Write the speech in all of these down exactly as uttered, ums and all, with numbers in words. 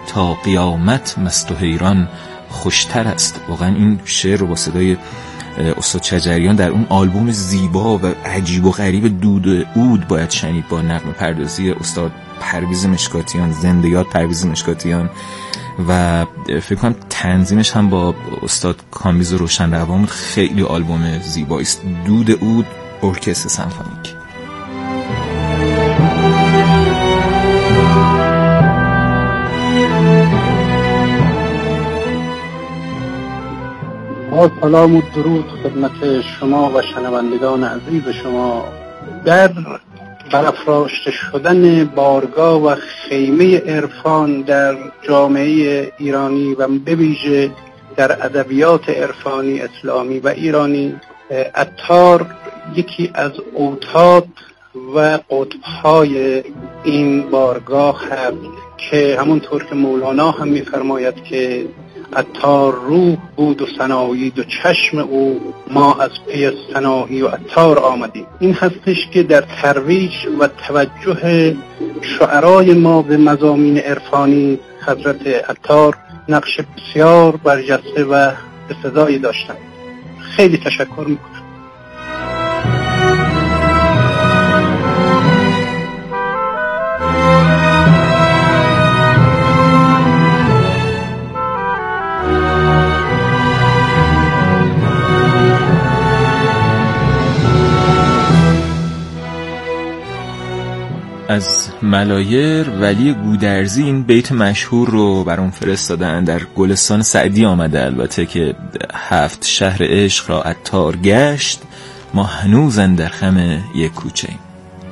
تا قیامت مست و حیران خوشتر است. واقعا این شعر رو با صدای استاد شجریان در اون آلبوم زیبا و عجیب و غریب دود عود باید شنید، با نغمه پردازی استاد پرویز مشکاتیان، زنده یاد پرویز مشکاتیان، و فکر کنم تنظیمش هم با استاد کامبیز روشنروان. خیلی آلبوم زیبایی است. دود عود ارکستر سمفونیک. با سلام و درود خدمت شما و شنوندگان عزیز شما. در برافراشته شدن بارگاه و خیمه عرفان در جامعه ایرانی و به ویژه در ادبیات عرفانی اسلامی و ایرانی، عطار یکی از اوتاد و قطب‌های این بارگاه هست که همونطور که مولانا هم می‌فرماید که عطار روح بود و سنایید و چشم او، ما از پی سنایی و عطار آمدیم. این هستش که در ترویج و توجه شعرای ما به مضامین عرفانی حضرت عطار نقش بسیار برجسته و بسزایی داشتند. خیلی تشکر میکنم. از ملایر ولی گودرزی این بیت مشهور رو برام فرستادن. در گلستان سعدی آمده البته که هفت شهر عشق را عطار گشت، ما هنوز اندر خم یک کوچه ایم.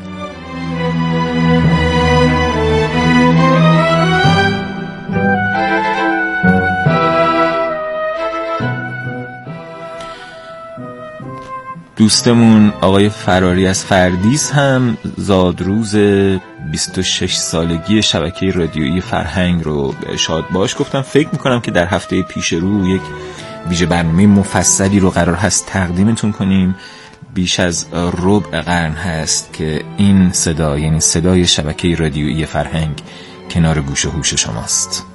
دوستمون آقای فراری از فردیس هم زادروز بیست و شش سالگی شبکه رادیویی فرهنگ رو شاد باش گفتم. فکر میکنم که در هفته پیش رو یک ویژه برنامه مفصلی رو قرار هست تقدیمتون کنیم. بیش از ربع قرن هست که این صدا، یعنی صدای شبکه رادیویی فرهنگ، کنار گوش و هوش شماست.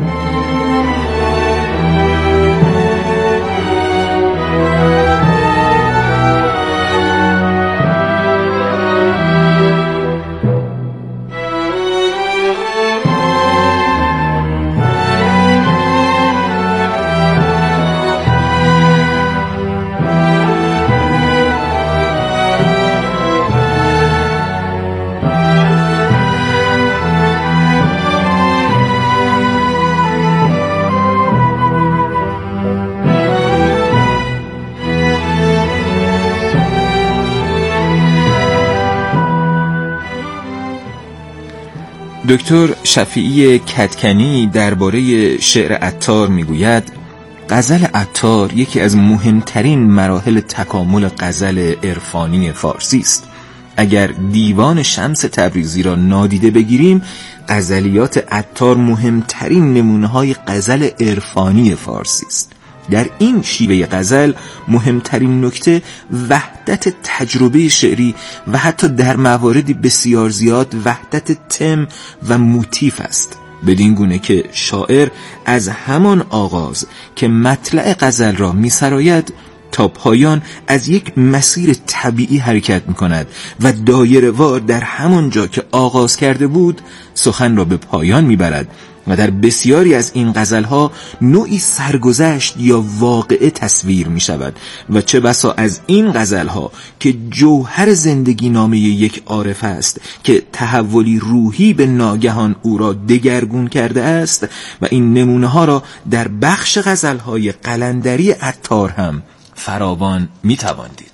دکتر شفیعی کدکنی درباره شعر عطار میگوید: غزل عطار یکی از مهمترین مراحل تکامل غزل عرفانی فارسی است. اگر دیوان شمس تبریزی را نادیده بگیریم، غزلیات عطار مهمترین نمونه‌های غزل عرفانی فارسی است. در این شیوه غزل مهمترین نکته وحدت تجربه شعری و حتی در مواردی بسیار زیاد وحدت تم و موتیف است، بدین گونه که شاعر از همان آغاز که مطلع غزل را می‌سراید تا پایان از یک مسیر طبیعی حرکت می‌کند و دایره‌وار در همان جا که آغاز کرده بود سخن را به پایان می‌برد و در بسیاری از این غزل‌ها نوعی سرگذشت یا واقعه تصویر می‌شود و چه بسا از این غزل‌ها که جوهر زندگی نامه یک عارف است که تحولی روحی به ناگهان او را دگرگون کرده است و این نمونه‌ها را در بخش غزل‌های قلندری عطار هم فراوان می‌توان دید.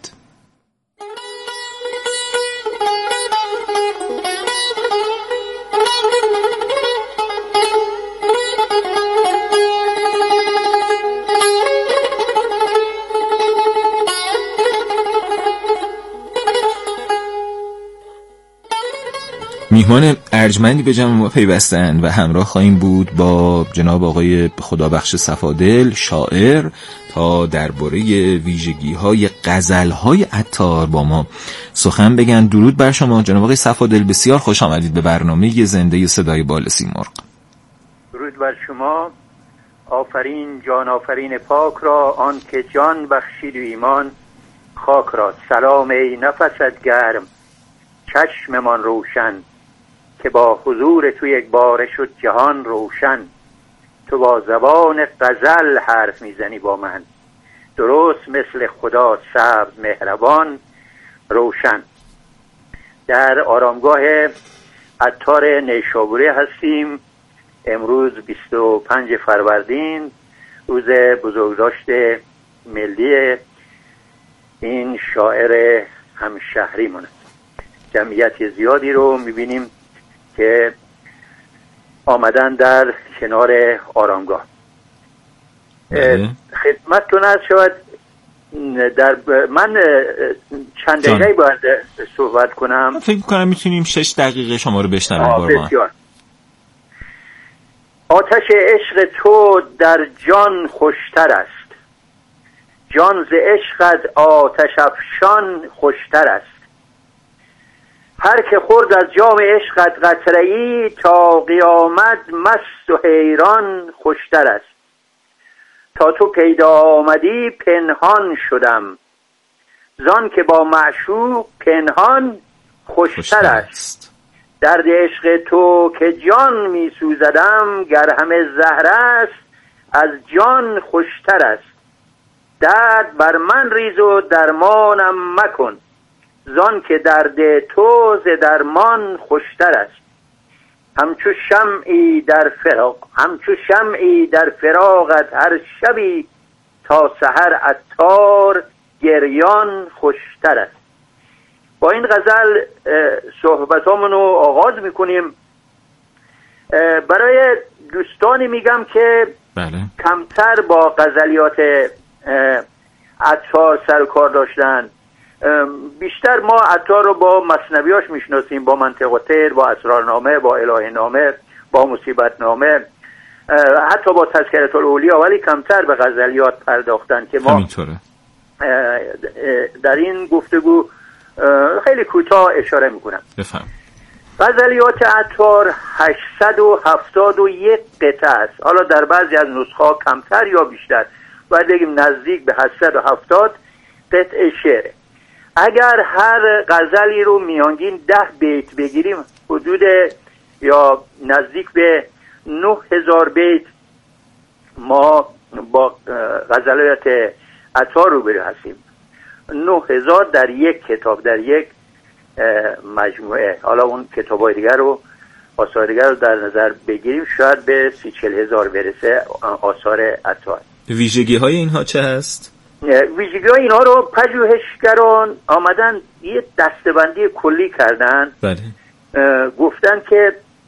میهمان ارجمندی به جمع ما پیوستند و همراه خواهیم بود با جناب آقای خدابخش صفادل شاعر تا درباره ویژگی‌های غزل‌های عطار با ما سخن بگن. درود بر شما جناب آقای صفادل، بسیار خوش آمدید به برنامه زنده صدای بال سیمرغ. درود بر شما. آفرین جان آفرین پاک را، آن که جان بخشید و ایمان خاک را. سلام ای نفست گرم، چشممان روشن، که با حضور تو یک باره شد جهان روشن. تو با زبان غزل حرف میزنی با من، درست مثل خدا سبز مهربان روشن. در آرامگاه عطار نیشابوری هستیم. امروز بیست و پنج فروردین، روز بزرگداشت ملی این شاعر همشهری مونه. جمعیت زیادی رو میبینیم که آمدن در کنار آرامگاه. خدمتتون هست. شاید در من چند دقیقه باید صحبت کنم. فکر کنم میتونیم شش دقیقه شما رو بشنویم. بسیار. آتش عشق تو در جان خوشتر است، جان ز عشقت آتش افشان خوشتر است. هر که خورد از جام عشقت قطره‌ای، تا قیامت مست و حیران خوشتر است. تا تو پیدا آمدی پنهان شدم، زان که با معشوق پنهان خوشتر است. درد عشق تو که جان می سوزدم، گر همه زهر است از جان خوشتر است. درد بر من ریز و درمانم مکن، زان که درد تو ز درمان خوشتر است. همچو شمعی در فراق همچو شمعی در فراقت هر شبی، تا سحر عطار گریان خوشتر است. با این غزل صحبتامون رو آغاز میکنیم. برای دوستانی میگم که بله. کمتر با غزلیات عطار سر و کار داشتن. بیشتر ما عطار رو با مثنویاش میشناسیم، با منطق و طیر، با اسرارنامه، با الهه نامه، با مصیبت نامه، حتی با تذکرة الاولیا، ولی کمتر به غزلیات پرداختن که ما همینطوره. در این گفتگو خیلی کوتاه اشاره میکنم. بفهم. غزلیات عطار هشتصد و هفتاد و یک قطعه است. حالا در بعضی از نسخه‌ها کمتر یا بیشتر، باید بگیم نزدیک به هشتصد و هفتاد قطعه شعر. اگر هر غزلی رو میانگین ده بیت بگیریم، حدود یا نزدیک به نه هزار بیت ما با غزلیات عطار روبرو هستیم. نه هزار در یک کتاب، در یک مجموعه. حالا اون کتابای دیگر رو، آثار دیگر رو در نظر بگیریم، شاید به سی چل هزار برسه آثار عطار. ویژگی های اینها چه هست؟ ویژگی های اینها رو پژوهشگران آمدن یه دستبندی کلی کردن. بله. گفتن که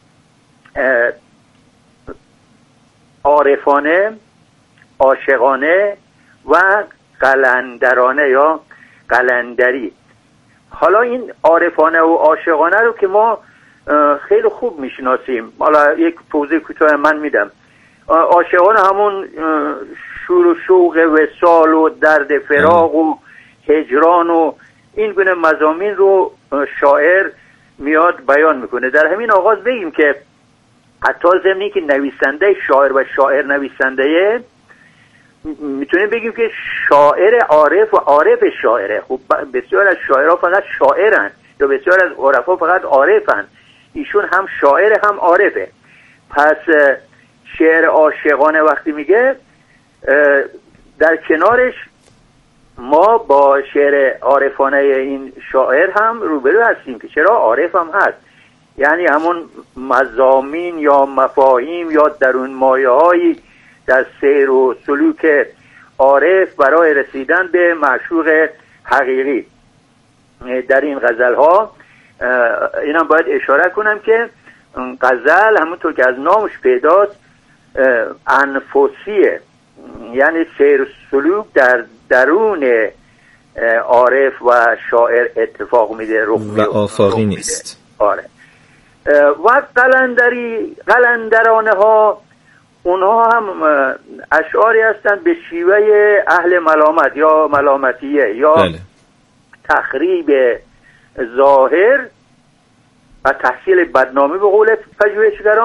عارفانه، عاشقانه و قلندرانه یا قلندری. حالا این عارفانه و عاشقانه رو که ما خیلی خوب میشناسیم. حالا یک توضیح کوتاه من میدم. عاشقانه همون شور و شوق وصال و درد فراق و هجران و این گونه مضامین رو شاعر میاد بیان میکنه. در همین آغاز بگیم که حتی ضمنی که نویسنده شاعر و شاعر نویسنده، میتونیم بگیم که شاعر عارف و عارف شاعره. خب بسیار از شاعرها فقط شاعرن یا بسیار از عرفا فقط عارفن. ایشون هم شاعر هم عارفه. پس شعر عاشقانه وقتی میگه، در کنارش ما با شعر عارفانه این شاعر هم روبرو هستیم که چرا عارف هم هست. یعنی همون مضامین یا مفاهیم یا درون مایه هایی در سیر و سلوک عارف برای رسیدن به معشوق حقیقی. در این غزل ها اینم باید اشاره کنم که غزل همونطور که از نامش پیداست انفسیه، یعنی سیر سلوک در درون عارف و شاعر اتفاق میده، رخ و آفاقی نیست. آره. و قلندری قلندرانه ها، اونها هم اشعاری هستند به شیوه اهل ملامت یا ملامتیه یا بله. تخریب ظاهر و تحصیل بدنامی به قول پژوهشگران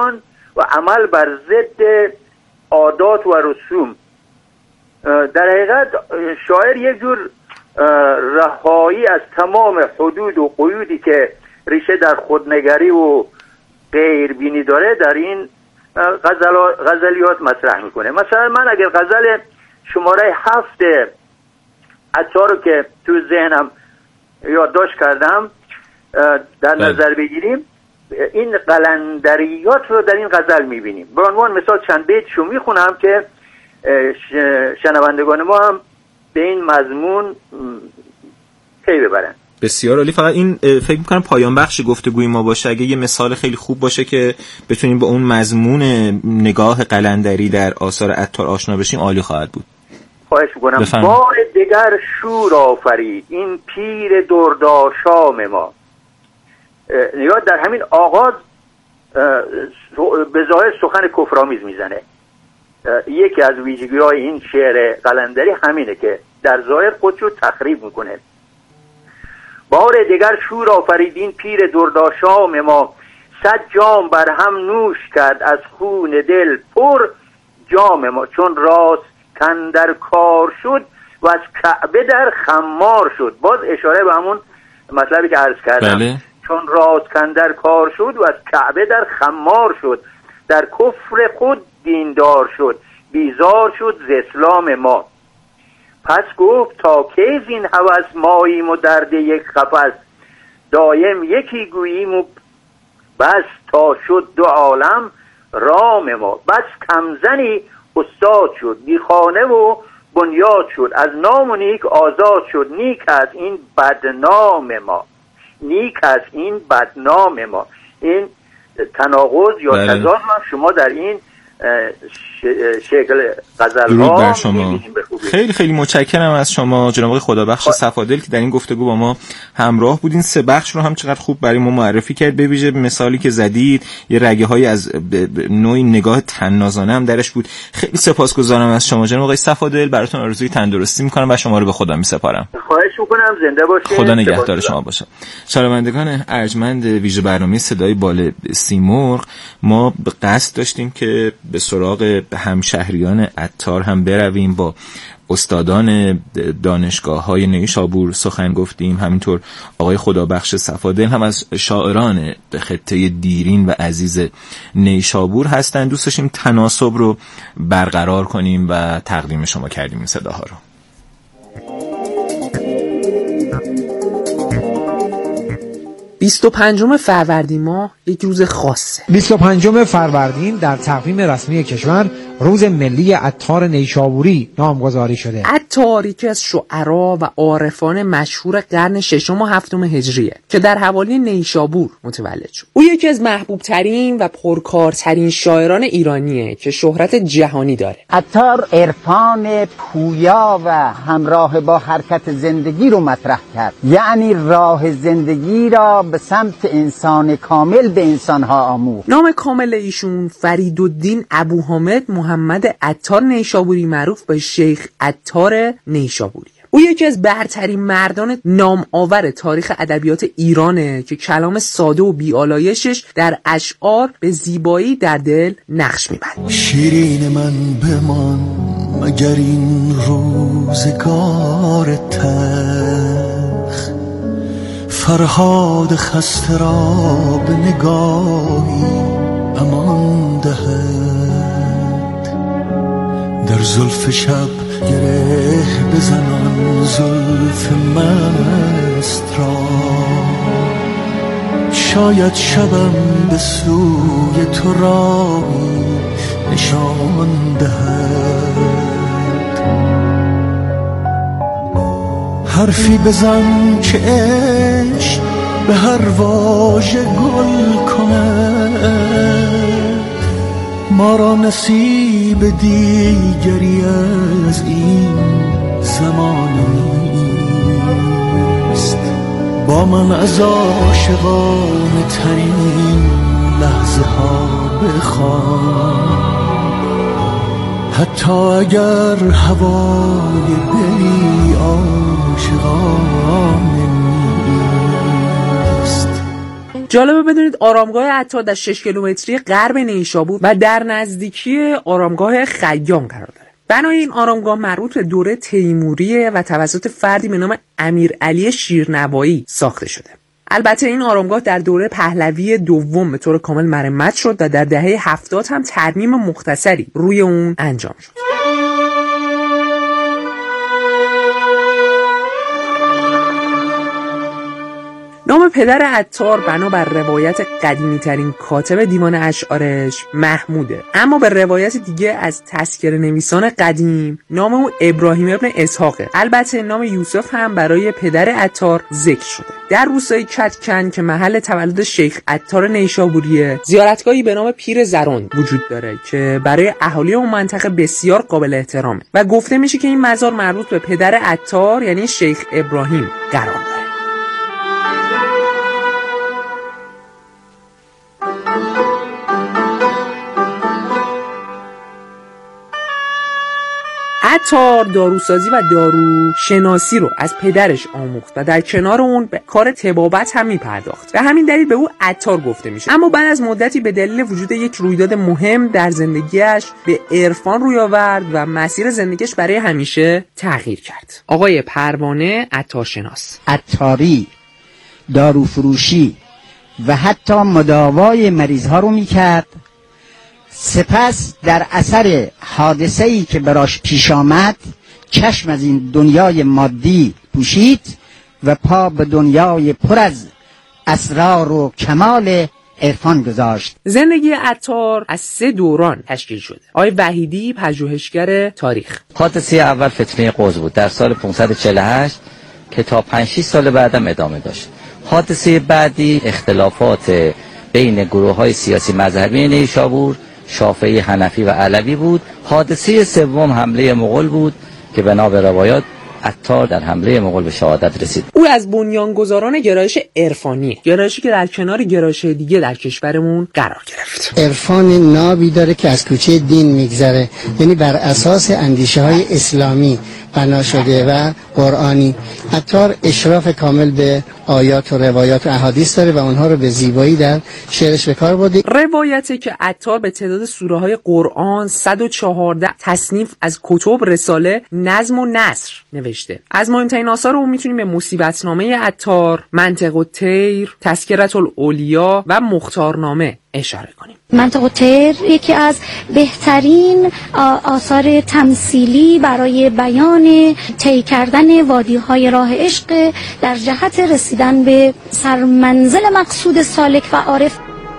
و عمل بر ضد عادات و رسوم. در حقیقت شاعر یک جور رهایی از تمام حدود و قیودی که ریشه در خودنگری و غیربینی داره در این غزلیات مطرح میکنه. مثلا من اگر غزل شماره هفت عطار رو که تو ذهنم یادداشت کردم در نظر بگیریم، این قلندریات رو در این غزل میبینیم. به عنوان مثال چند بیتشو میخونم که شنوندگان ما هم به این مضمون پی ببرن. بسیار عالی. فقط این فکر میکنم پایان بخش گفتگوی ما باشه، اگه یه مثال خیلی خوب باشه که بتونیم با اون مضمون نگاه قلندری در آثار عطار آشنا بشیم عالی خواهد بود. خواهش میکنم. بار دیگر شور آفرید این پیر درداشام ما. نگاه در همین آغاز به ظاهر سخن کفرآمیز میزنه. یکی از ویژگی‌های این شعر قلندری همینه که در ظاهر خودشو تخریب میکنه. بار دیگر شور آفرید این پیر درداشام ما، صد جام بر هم نوش کرد از خون دل پر جام ما، چون راست کندر کار شد و از کعبه در خمار شد. باز اشاره به همون مطلبی که عرض کردم. بله. چون راست کندر کار شد و از کعبه در خمار شد، در کفر خود دیندار شد، بیزار شد ز اسلام ما. پس گفت تا کی زین هوس ماییم و درد یک قفس، دایم یکی گوییم و بس تا شد دو عالم رام ما. بس کمزنی استاد شد، بی خانه و بنیاد شد، از نام و نیک آزاد شد، نیک از این بدنام ما، نیک از این بدنام ما. این تناقض یا بله. تضاد هم شما در این شکل غزل ها می‌بینیم. خیلی خیلی متشکرم از شما جناب آقای خدابخش صفادل که در این گفتگو با ما همراه بودین. سه بخش رو هم چقدر خوب برای ما معرفی کرد. به ویژه مثالی که زدید یه رگه های از نوعی نگاه طنازانه هم درش بود. خیلی سپاسگزارم از شما جناب آقای صفادل. براتون آرزوی تندرستی می‌کنم و شما رو به خدا می‌سپارم. خواهش می‌کنم. زنده باشید. خدا نگهدار شما باشه. شنوندگان ارجمند ویژه برنامه صدای بال سیمرغ، ما به قصد داشتیم که به سراغ همشهریان عطار هم برویم، با استادان دانشگاه‌های نیشابور سخن گفتیم. همینطور آقای خدابخش صفادل هم از شاعران خطه دیرین و عزیز نیشابور هستند. دوست داشتیم تناسب رو برقرار کنیم و تقدیم شما کردیم این صداها رو. بیست و پنجم فروردین ماه یک روز خاصه. بیست و پنجم فروردین در تقویم رسمی کشور روز ملی عطار نیشابوری نامگذاری شده. عطار یکی از شعرا و عارفان مشهور قرن ششم و هفتم هجریه که در حوالی نیشابور متولد شد. او یکی از محبوب ترین و پرکارترین شاعران ایرانیه که شهرت جهانی داره. عطار عرفان پویا و همراه با حرکت زندگی رو مطرح کرد، یعنی راه زندگی را به سمت انسان کامل به انسانها آموخت. نام کامل ایشون فریدالدین ابوحامد محمد عطار نیشابوری، معروف به شیخ عطار نیشابوری. او یکی از برترین مردان نام آور تاریخ ادبیات ایرانه که کلام ساده و بی‌آلایشش در اشعار به زیبایی در دل نقش می‌بند. شیرین من بمان مگر این روزگار تلخ، فرهاد خسته را به نگاهی امان دهد، در زلف شب گره بزنان زلف مست را، شاید شبم به سوی تو راهی نشان دهد. حرفی بزن که عشق به هر واژه گل کند، ما را نصیب دیگری از این زمان نیست. با من از عاشقانه ترین لحظه ها بخوان، حتی اگر هوای دلی عاشقانه نیست. جالبه بدونید آرامگاه عطار در شش کیلومتری غرب نیشابور و در نزدیکی آرامگاه خیام قرار داره. بنای این آرامگاه مربوط به دوره تیموریه و توسط فردی به نام امیرعلی شیرنوایی ساخته شده. البته این آرامگاه در دوره پهلوی دوم به طور کامل مرمت شد و در دهه هفتاد هم ترمیم مختصری روی اون انجام شد. نام پدر عطار بنابر روایت قدیمی ترین کاتب دیوان اشعارش محموده، اما به روایت دیگه از تذکره نویسان قدیم نام او ابراهیم ابن اسحاقه. البته نام یوسف هم برای پدر عطار ذکر شده. در روستای کدکن که محل تولد شیخ عطار نیشابوریه، زیارتگاهی به نام پیر زرون وجود داره که برای اهالی اون منطقه بسیار قابل احترامه و گفته میشه که این مزار مربوط به پدر عطار یعنی شیخ ابراهیم قرار داره. عطار داروسازی و داروشناسی رو از پدرش آموخت و در کنار اون به کار طبابت هم میپرداخت و همین دلیل به او عطار گفته میشه. اما بعد از مدتی به دلیل وجود یک رویداد مهم در زندگیش به عرفان روی آورد و مسیر زندگیش برای همیشه تغییر کرد. آقای پروانه عطارشناس، عطاری، داروفروشی و حتی مداوای مریض ها رو میکرد. سپس در اثر حادثه‌ای که براش پیش آمد چشم از این دنیای مادی پوشید و پا به دنیای پر از اسرار و کمال عرفان گذاشت. زندگی عطار از سه دوران تشکیل شده. آقای وحیدی، پژوهشگر تاریخ: حادثه اول فتنه قوز بود در سال پانصد و چهل و هشت که تا پنج شش سال بعدم ادامه داشت. حادثه بعدی اختلافات بین گروه‌های سیاسی مذهبی نیشابور، شافعی، حنفی و علوی بود. حادثه سوم حمله مغول بود که بنا به روایات عطار در حمله مغول به شهادت رسید. او از بنیانگذاران گرایش عرفانی، گرایشی که در کنار گرایش دیگه در کشورمون قرار گرفت. عرفان نابی داره که از کوچه دین میگذره، یعنی بر اساس اندیشه های اسلامی بنا شده و قرآنی. عطار اشراف کامل به آیات و روایات و احادیث داره و اونها رو به زیبایی در شعرش به کار برده. روایتی که عطار به تعداد سوره های قرآن صد و چهارده تصنیف از کتب، رساله، نظم و نثر نوشته. از مهمترین آثار او میتونیم به مصیبتنامه عطار، منطق الطیر، تذکرة الاولیا و مختارنامه اشاره کنیم. منطق الطیر یکی از بهترین آثار تمثیلی برای بیان طی کردن وادی‌های راه عشق در جهت رسیدن به سرمنزل مقصود سالک و عارف.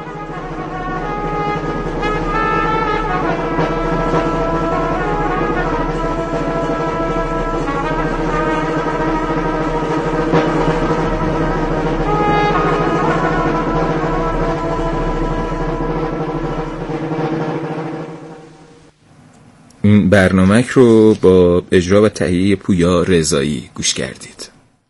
این برنامه رو با اجرا و تهیه پویا رضایی گوش کردید.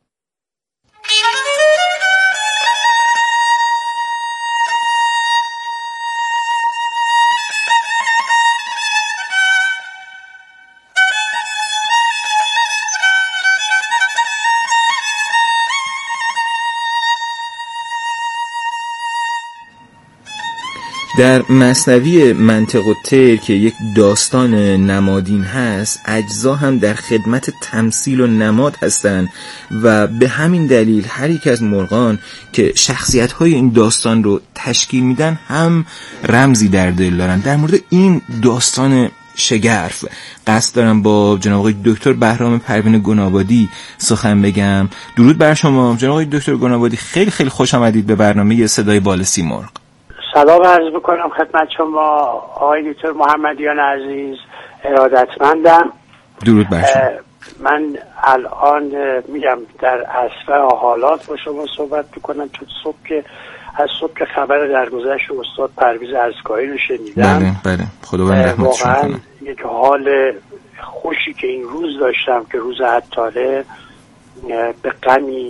در مثنوی منطق الطیر که یک داستان نمادین هست، اجزا هم در خدمت تمثیل و نماد هستند و به همین دلیل هر یک از مرغان که شخصیت‌های این داستان رو تشکیل میدن هم رمزی در دل دارن. در مورد این داستان شگرف قصد دارم با جناب آقای دکتر بهرام پروین گنابادی سخن بگم. درود بر شما جناب آقای دکتر گنابادی، خیلی خیلی خوش آمدید به برنامه صدای بال سیمرغ. سلام عرض بکنم خدمت شما آقای دکتر محمدیان عزیز، ارادتمندم. درود بر شما. من الان میگم در اصل حالات با شما صحبت میکنم، چون صبح که از صبح که خبر درگذشت استاد پرویز ازکایی رو شنیدم. بله بله خداوند رحمتشون کنه. یک حال خوشی که این روز داشتم که روز عطاره به غمی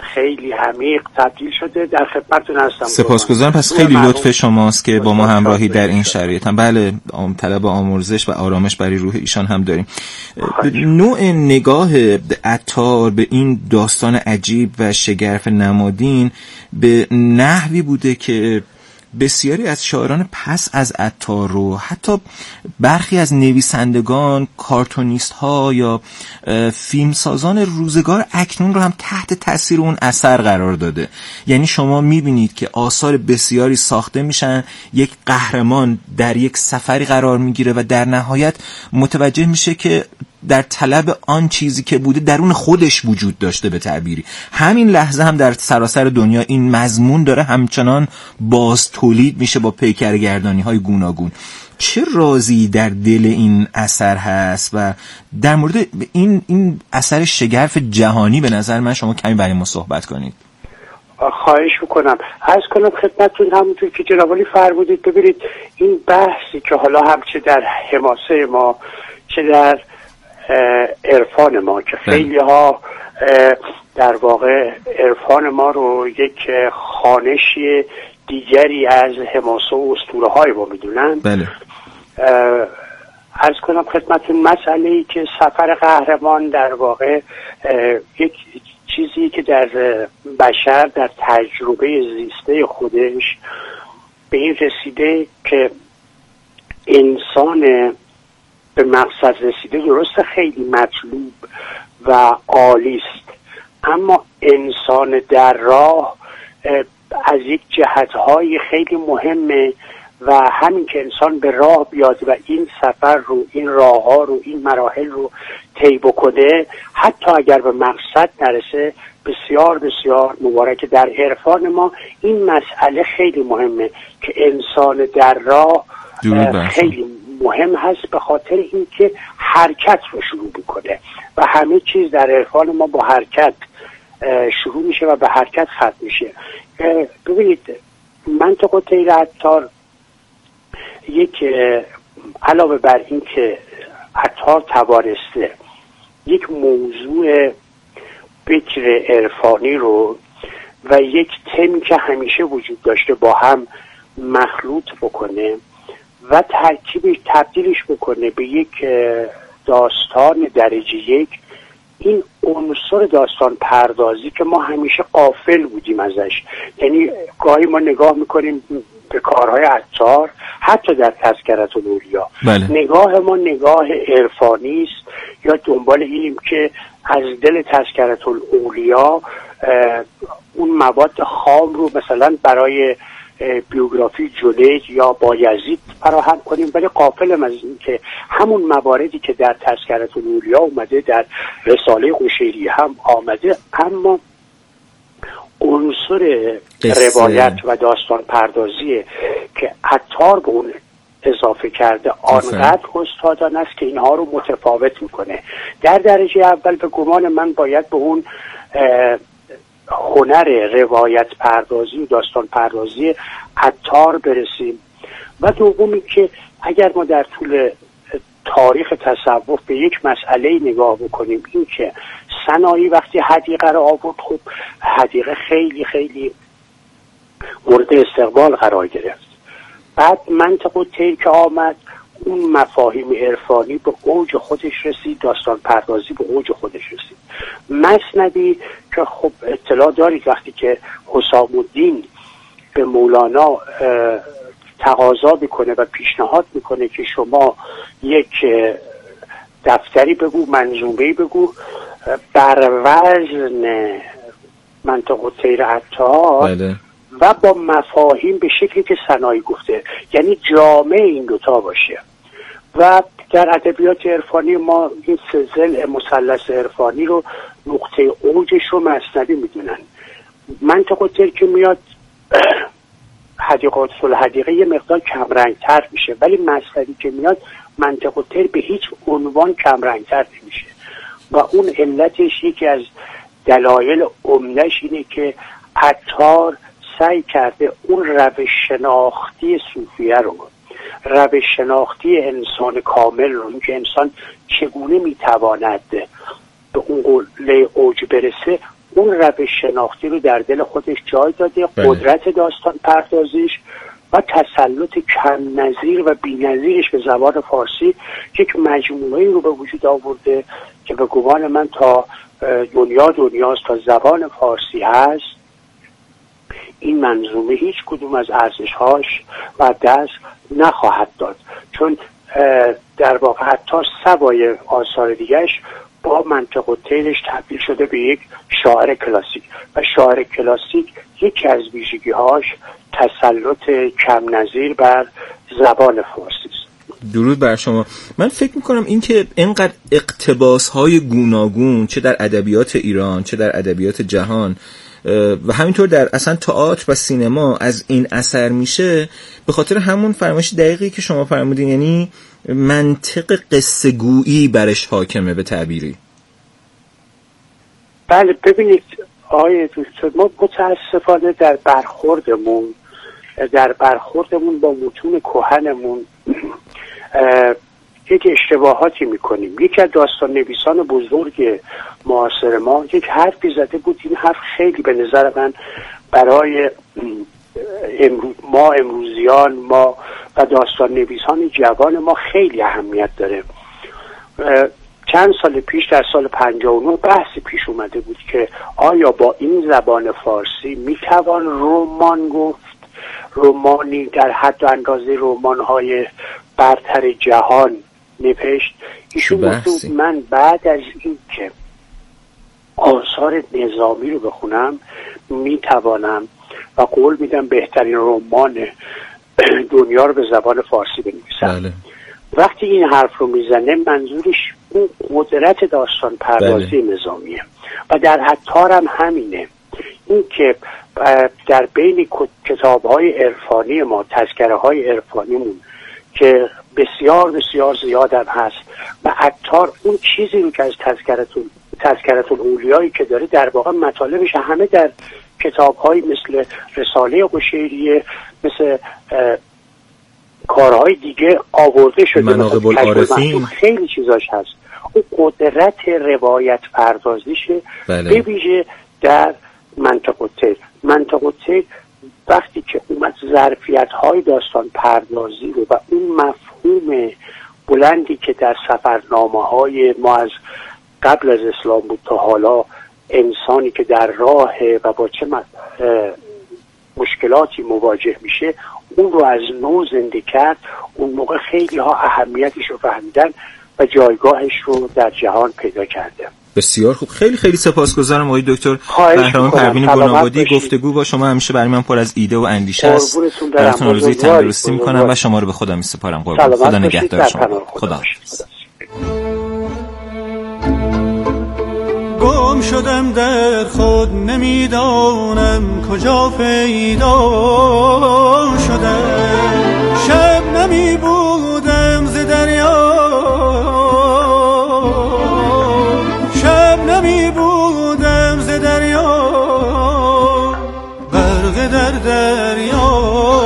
خیلی عمیق تبدیل شده. در خدمتتون هستم. سپاسگزارم. پس خیلی لطف شماست که با ما همراهی در این شرایط هم. بله، طلب آمرزش و آرامش برای روح ایشان هم داریم. نوع نگاه عطار به این داستان عجیب و شگرف نمادین به نحوی بوده که بسیاری از شاعران پس از عطار رو، حتی برخی از نویسندگان، کارتونیست ها یا فیلمسازان روزگار اکنون رو هم تحت تاثیر اون اثر قرار داده. یعنی شما میبینید که آثار بسیاری ساخته میشن، یک قهرمان در یک سفری قرار میگیره و در نهایت متوجه میشه که در طلب آن چیزی که بوده درون خودش وجود داشته. به تعبیری همین لحظه هم در سراسر دنیا این مضمون داره همچنان باز تولید میشه با پیکرگردانی های گوناگون. چه رازی در دل این اثر هست و در مورد این این اثر شگرف جهانی به نظر من شما کمی برای ما صحبت کنید؟ خواهش میکنم. عرض کنم خدمتتون همونطور که جناب عالی فرمودید، ببینید این بحثی که حالا هم چه در حماسه ما چه در عرفان ما که خیلی ها در واقع عرفان ما رو یک خوانشی دیگری از حماسه و اسطوره های ما میدونن. بله. عرض کنم خدمتتون مسئله‌ای که سفر قهرمان در واقع یک چیزی که در بشر در تجربه زیسته خودش به این رسیده که انسان به مقصد رسیده، درسته خیلی مطلوب و عالی است، اما انسان در راه از یک جهت‌های خیلی مهمه و همین که انسان به راه بیاد و این سفر رو، این راه ها رو، این مراحل رو طی بکنه، حتی اگر به مقصد نرسه، بسیار بسیار مبارکه. در عرفان ما این مسئله خیلی مهمه که انسان در راه خیلی مهم هست، به خاطر اینکه حرکت رو شروع بکنه و همه چیز در عرفان ما با حرکت شروع میشه و به حرکت ختم میشه. ببینید منطقه طیر عطار یک علاوه بر این که عطار توانسته یک موضوع بکر عرفانی رو و یک تمی که همیشه وجود داشته با هم مخلوط بکنه و ترکیبش تبدیلش بکنه به یک داستان درجه یک، این عنصر داستان پردازی که ما همیشه غافل بودیم ازش. یعنی گاهی ما نگاه میکنیم به کارهای عطار حتی در تذکرة الاولیا، بله. نگاه ما نگاه عرفانی است یا دنبال اینیم که از دل تذکرة الاولیا اون مواد خام رو مثلا برای بیوگرافی جلیج یا بایزید فراهم کنیم، ولی غافلم از این که همون مواردی که در تذکرة الاولیا اومده در رساله قشیری هم آمده، اما عنصر روایت و داستان پردازی که عطار به اون اضافه کرده آنقدر استادانه است که اینها رو متفاوت میکنه. در درجه اول به گمان من باید به اون هنر روایت پردازی و داستان پردازی عطار برسیم و دومی که اگر ما در طول تاریخ تصوف به یک مسئله نگاه بکنیم، این که سنایی وقتی حدیقه رو آورد، خب حدیقه خیلی خیلی مورد استقبال قرار گرفت. بعد منطقه طیر که آمد، اون مفاهیم عرفانی به اوج خودش رسید، داستان پردازی به اوج خودش رسید. مثنوی که خب اطلاع دارید وقتی که حسام الدین به مولانا تقاضا میکنه و پیشنهاد میکنه که شما یک دفتری بگو، منظومه‌ای بگو بر وزن منطقه طیر عطار بله. و با مفاهیم به شکلی که سنایی گفته، یعنی جامع این دوتا باشه. و در ادبیات عرفانی ما این سه ضلع مثلث عرفانی رو نقطه اوجش رو مثنوی میدونن. منطقه طیر که میاد حدیقه الحدیقه یه مقدار کمرنگتر میشه، ولی مثنوی که میاد منطقه طیر به هیچ عنوان کمرنگتر نمیشه و اون علتش یکی از دلایل عمده‌اش اینه که عطار سعی کرده اون روش شناختی صوفیه رو، روش شناختی انسان کامل رو، اینکه انسان چگونه میتواند به اون قله اوج برسه، اون روش شناختی رو در دل خودش جای داده. بله. قدرت داستان پردازیش و تسلط کم نظیر و بی نظیرش به زبان فارسی یک مجموعه رو به وجود آورده که به گمان من تا دنیا دنیاست، تا زبان فارسی هست، این منظومه هیچ کدوم از ارزش‌هاش و دست نخواهد داد، چون در واقع حتی سوای آثار دیگرش با منطق و طیلش تبدیل شده به یک شاعر کلاسیک و شاعر کلاسیک یکی از ویژگی‌هاش تسلط کم نظیر بر زبان فارسی است. درود بر شما. من فکر میکنم این که اینقدر اقتباس‌های گوناگون چه در ادبیات ایران چه در ادبیات جهان و همینطور در اصلا تئاتر و سینما از این اثر میشه به خاطر همون فرمایش دقیقی که شما فرمودین، یعنی منطق قصه گویی برش حاکمه به تعبیری. بله ببینید آقای دکتر، ما متاسفانه در برخوردمون در برخوردمون با متون کهنمون یک اشتباهاتی میکنیم. یکی از داستان نویسان بزرگ معاصر ما یک حرفی زده بود، این حرف خیلی به نظر من برای امرو... ما امروزیان ما و داستان نویسان جوان ما خیلی اهمیت داره. چند سال پیش در سال پنجاه و نه بحثی پیش اومده بود که آیا با این زبان فارسی میتوان رمان گفت، رمانی در حد و اندازه رمان‌های برتر جهان نوشت. ایشون گفت من بعد از این که آثار نظامی رو بخونم میتوانم و قول میدم بهترین رمان دنیا رو به زبان فارسی بنویسم. بله. وقتی این حرف رو میزنه منظورش اون قدرت داستان پردازی بله. نظامیه و در عطار هم همینه. این که در بین کتاب‌های عرفانی ما، تذکره‌های عرفانیمون که بسیار بسیار زیاد هم هست و عطار اون چیزی رو که از تذکرتون تذکرت الاولیایی که داره در واقع مطالبش همه در کتاب‌های مثل رساله قشیریه، مثل کارهای دیگه آورده شده، مناقب العارفین، خیلی چیزاش هست. اون قدرت روایت پردازیشه به ویژه در منطق الطیر. منطق الطیر وقتی که اومد ظرفیت‌های داستان پردازی رو و اون مفهوم بلندی که در سفرنامه‌های ما از قبل از اسلام بود تا حالا، انسانی که در راه و با چه مشکلاتی مواجه میشه، اون رو از نو زنده کرد. اون موقع خیلی ها اهمیتش رو فهمیدن و جایگاهش رو در جهان پیدا کرده. بسیار خوب، خیلی خیلی سپاسگزارم آقای دکتر بهرام پروین گنابادی. گفتگو با شما همیشه برای من پر از ایده و اندیشه است. براتون آرزوی تندرستی میکنم و شما رو به خدا میسپارم. قربان خدا نگهدار شما. خدا حافظ. گم شدم در خود نمیدانم کجا پیدا شدم، شب نمی بودم ز دریا، شب نمی بودم ز دریا، غرق در دریا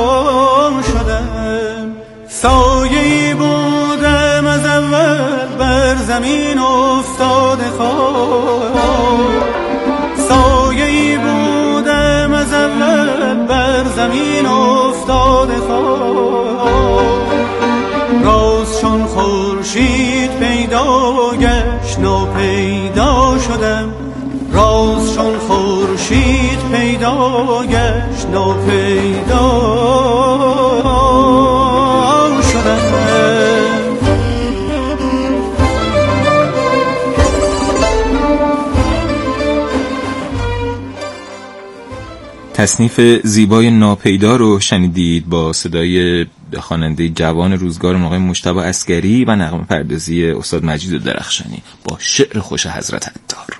شدم، سایه‌ای بودم از اول بر زمین افتاده خاک، سایه‌ای بودم از اول بر زمین افتاده خاک، راز چون خورشید پیدا گشت ناپیدا شدم، راز چون خورشید پیدا گشت ناپیدا شدم. تصنیف زیبای ناپیدا رو شنیدید با صدای خواننده جوان روزگار آقای مجتبی عسگری و نغمه پردازی استاد مجید درخشانی با شعر خوش حضرت عطار.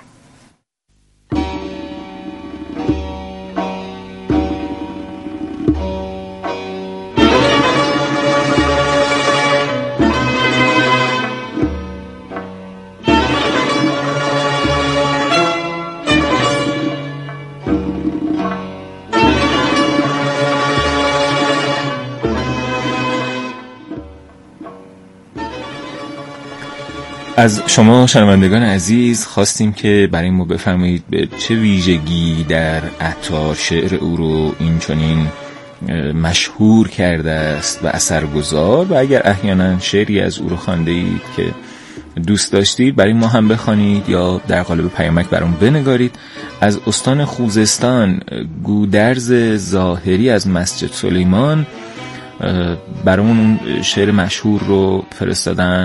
از شما شنوندگان عزیز خواستیم که برای ما بفرمایید به چه ویژگی در عطار شعر او رو این چنین مشهور کرده است و اثرگذار، و اگر احیانا شعری از او رو خوانده اید که دوست داشتید برای ما هم بخوانید یا در قالب پیامک برام بنگارید. از استان خوزستان گودرز ظاهری از مسجد سلیمان برامون اون شعر مشهور رو فرستادن.